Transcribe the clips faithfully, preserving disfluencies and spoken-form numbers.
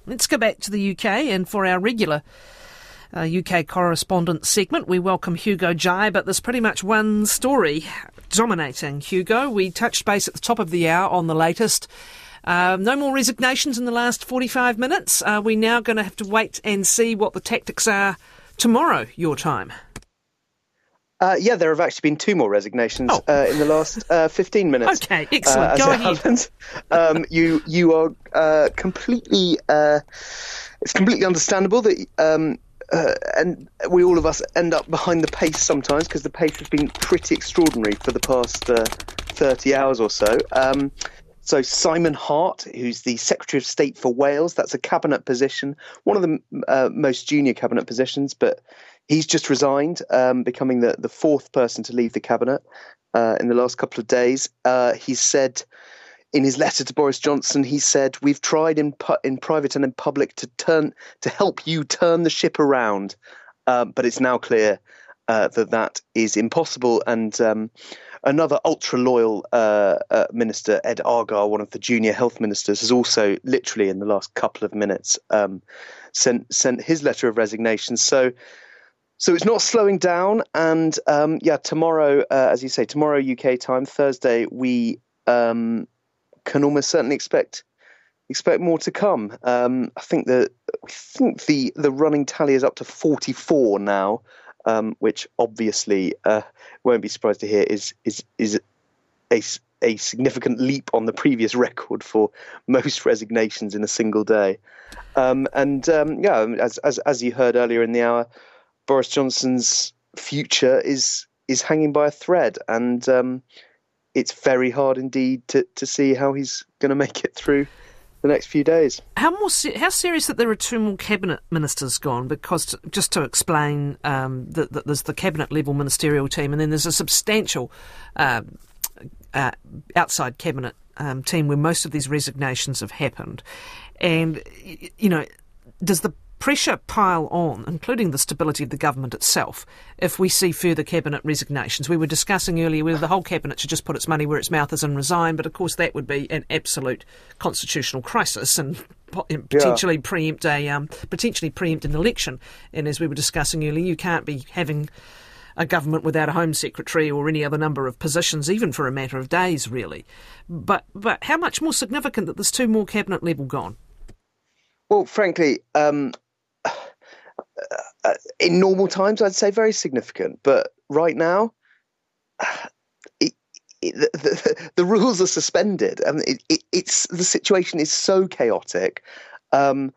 Let's go back to the U K, and for our regular uh, U K correspondent segment, we welcome Hugo Jai, but there's pretty much one story dominating. Hugo, we touched base at the top of the hour on the latest. Uh, no more resignations in the last forty-five minutes. Are we now going to have to wait and see what the tactics are tomorrow, your time? Uh, yeah, there have actually been two more resignations oh. uh, in the last uh, fifteen minutes. Okay, excellent. Uh, Go ahead. um, you you are uh, completely. Uh, it's completely understandable that, um, uh, and we all of us end up behind the pace sometimes because the pace has been pretty extraordinary for the past uh, thirty hours or so. Um, So Simon Hart, who's the Secretary of State for Wales, that's a cabinet position, one of the uh, most junior cabinet positions, but he's just resigned, um, becoming the, the fourth person to leave the cabinet uh, in the last couple of days. Uh, he said in his letter to Boris Johnson, he said, "We've tried in pu- in private and in public to turn to help you turn the ship around, uh, but it's now clear uh, that that is impossible." And um, Another ultra-loyal uh, uh, minister, Ed Argar, one of the junior health ministers, has also literally in the last couple of minutes um, sent sent his letter of resignation. So so it's not slowing down. And um, yeah, tomorrow, uh, as you say, tomorrow U K time, Thursday, we um, can almost certainly expect expect more to come. Um, I think that I think the the running tally is up to forty-four now. Um, which obviously uh, won't be surprised to hear is is is a, a significant leap on the previous record for most resignations in a single day. Um, and um, yeah, as, as as you heard earlier in the hour, Boris Johnson's future is is hanging by a thread, and um, it's very hard indeed to to see how he's going to make it through the next few days. How more se- how serious that there are two more cabinet ministers gone? Because to, just to explain, um, that the, there's the cabinet level ministerial team, and then there's a substantial uh, uh, outside cabinet um, team where most of these resignations have happened. And you know, does the pressure pile on, including the stability of the government itself, if we see further cabinet resignations? We were discussing earlier whether the whole cabinet should just put its money where its mouth is and resign, but of course that would be an absolute constitutional crisis and potentially yeah. preempt a um, potentially preempt an election. And as we were discussing earlier, you can't be having a government without a Home Secretary or any other number of positions, even for a matter of days, really. But but how much more significant that there's two more cabinet level gone? Well, frankly, um, in normal times, I'd say very significant. But right now, it, it, the, the, the rules are suspended. I mean, it, it, it's the situation is so chaotic. Um,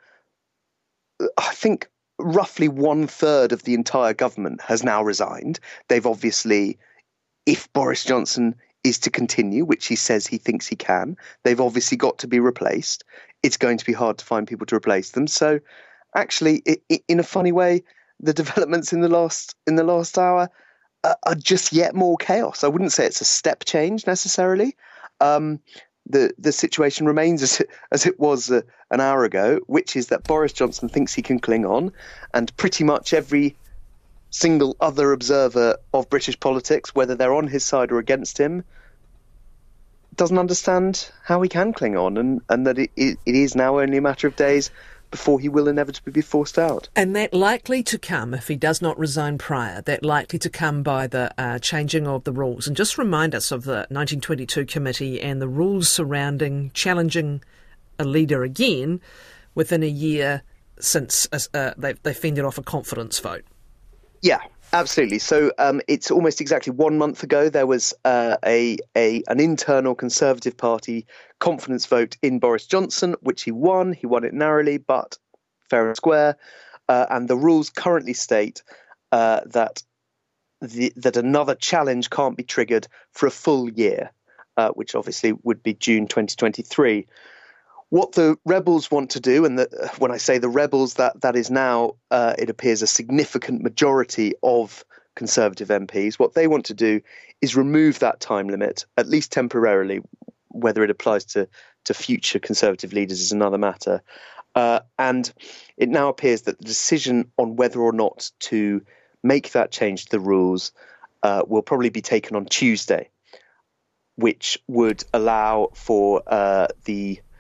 I think roughly one third of the entire government has now resigned. They've obviously, if Boris Johnson is to continue, which he says he thinks he can, they've obviously got to be replaced. It's going to be hard to find people to replace them. So actually, it, it, in a funny way, the developments in the last in the last hour are, are just yet more chaos. I wouldn't say it's a step change necessarily. Um, the the situation remains as it, as it was uh, an hour ago, which is that Boris Johnson thinks he can cling on, and pretty much every single other observer of British politics, whether they're on his side or against him, doesn't understand how he can cling on, and, and that it, it, it is now only a matter of days before he will inevitably be forced out. And that likely to come, if he does not resign prior, that likely to come by the uh, changing of the rules. And just remind us of the nineteen twenty-two committee and the rules surrounding challenging a leader again within a year since uh, they've, they've fended off a confidence vote. Yeah, absolutely. So um, it's almost exactly one month ago there was uh, a, a an internal Conservative Party confidence vote in Boris Johnson, which he won. He won it narrowly, but fair and square. Uh, and the rules currently state uh, that the, that another challenge can't be triggered for a full year, uh, which obviously would be June twenty twenty-three. What the rebels want to do, and the, when I say the rebels, that that is now, uh, it appears, a significant majority of Conservative M Ps. What they want to do is remove that time limit, at least temporarily. Whether it applies to, to future Conservative leaders is another matter. Uh, and it now appears that the decision on whether or not to make that change to the rules uh, will probably be taken on Tuesday, which would allow for uh, the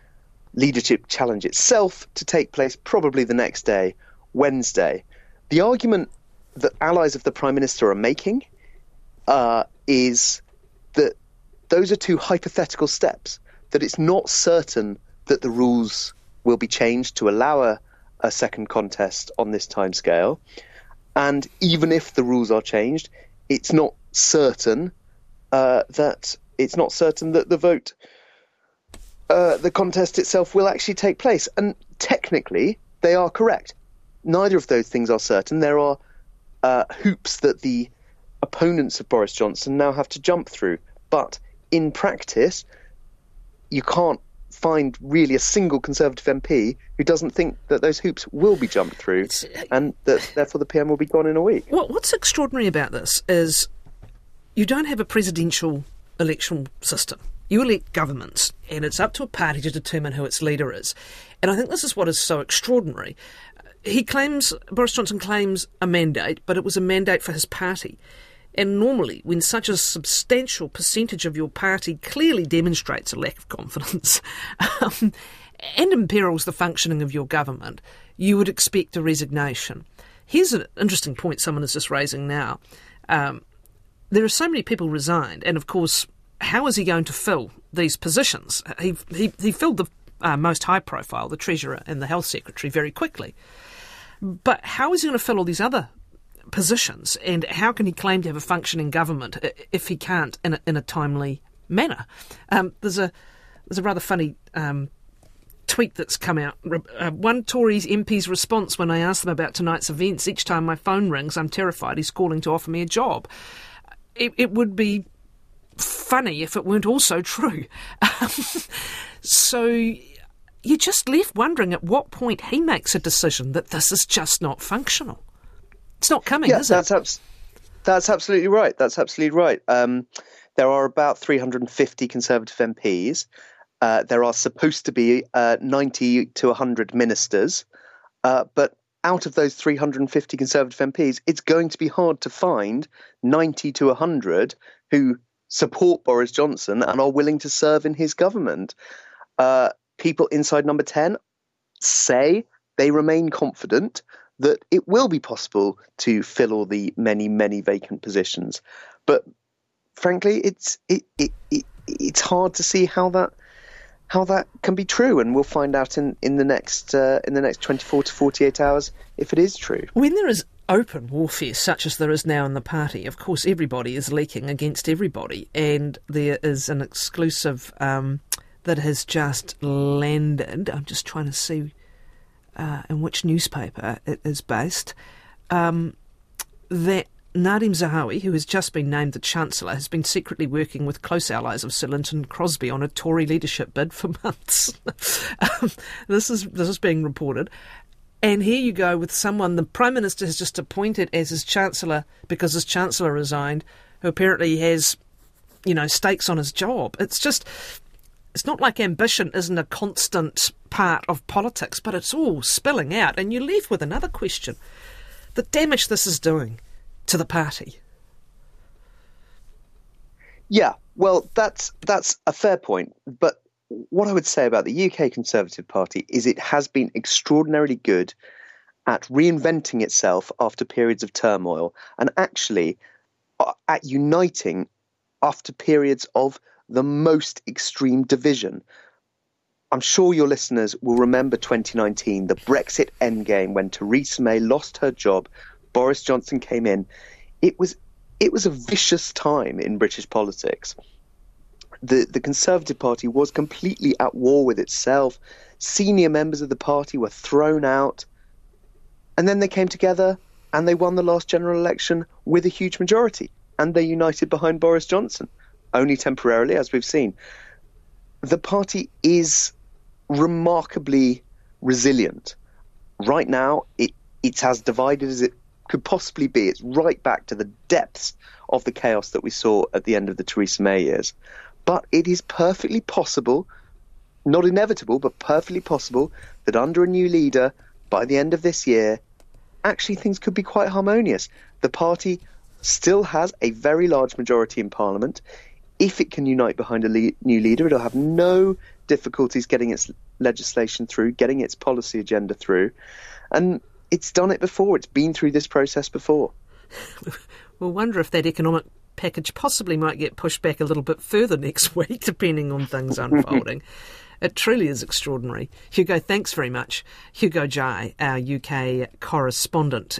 leadership challenge itself to take place probably the next day, Wednesday. The argument that allies of the Prime Minister are making uh, is that those are two hypothetical steps, that it's not certain that the rules will be changed to allow a, a second contest on this timescale. And even if the rules are changed, it's not certain uh, that it's not certain that the vote, uh, the contest itself will actually take place. And technically, they are correct. Neither of those things are certain. There are uh, hoops that the opponents of Boris Johnson now have to jump through. But in practice, you can't find really a single Conservative M P who doesn't think that those hoops will be jumped through and that therefore the P M will be gone in a week. What, what's extraordinary about this is you don't have a presidential election system. You elect governments, and it's up to a party to determine who its leader is. And I think this is what is so extraordinary. He claims, Boris Johnson claims a mandate, but it was a mandate for his party. And normally, when such a substantial percentage of your party clearly demonstrates a lack of confidence um, and imperils the functioning of your government, you would expect a resignation. Here's an interesting point someone is just raising now. Um, there are so many people resigned, and of course, how is he going to fill these positions? He he, he filled the uh, most high profile, the Treasurer and the Health Secretary, very quickly. But how is he going to fill all these other positions, and how can he claim to have a functioning government if he can't in a, in a timely manner? Um, there's a there's a rather funny um, tweet that's come out. Uh, one Tory's M P's response when I asked them about tonight's events: each time my phone rings, I'm terrified he's calling to offer me a job. It, it would be funny if it weren't also true. Um, so you're just left wondering at what point he makes a decision that this is just not functional. It's not coming, yeah, is that's it? Abs- that's absolutely right. That's absolutely right. Um, there are about three hundred fifty Conservative M Ps. Uh, there are supposed to be uh, ninety to one hundred ministers. Uh, but out of those three hundred fifty Conservative M Ps, it's going to be hard to find ninety to one hundred who support Boris Johnson and are willing to serve in his government. Uh, people inside Number ten say they remain confident that it will be possible to fill all the many, many vacant positions. But frankly, it's it, it, it it's hard to see how that how that can be true, and we'll find out in in the next uh, in the next twenty-four to forty-eight hours if it is true. When there is open warfare such as there is now in the party, of course everybody is leaking against everybody, and there is an exclusive um, that has just landed. I'm just trying to see uh, in which newspaper it is based. Um, that Nadim Zahawi, who has just been named the Chancellor, has been secretly working with close allies of Sir Lynton Crosby on a Tory leadership bid for months. um, this is this is being reported. And here you go with someone the Prime Minister has just appointed as his Chancellor because his Chancellor resigned, who apparently has, you know, stakes on his job. It's just, it's not like ambition isn't a constant part of politics, but it's all spilling out. And you're left with another question. The damage this is doing to the party. Yeah, well, that's that's a fair point. But what I would say about the U K Conservative Party is it has been extraordinarily good at reinventing itself after periods of turmoil and actually at uniting after periods of the most extreme division. I'm sure your listeners will remember twenty nineteen, the Brexit endgame, when Theresa May lost her job, Boris Johnson came in. It was it was a vicious time in British politics. The the Conservative Party was completely at war with itself. Senior members of the party were thrown out. And then they came together and they won the last general election with a huge majority. And they united behind Boris Johnson, only temporarily, as we've seen. The party is remarkably resilient. Right now, it, it's as divided as it could possibly be. It's right back to the depths of the chaos that we saw at the end of the Theresa May years. But it is perfectly possible, not inevitable, but perfectly possible, that under a new leader, by the end of this year, actually things could be quite harmonious. The party still has a very large majority in Parliament. If it can unite behind a le- new leader, it'll have no difficulties getting its legislation through, getting its policy agenda through, and it's done it before. It's been through this process before. We'll wonder if that economic package possibly might get pushed back a little bit further next week, depending on things unfolding. It truly is extraordinary. Hugo, thanks very much. Hugo Jai, our U K correspondent.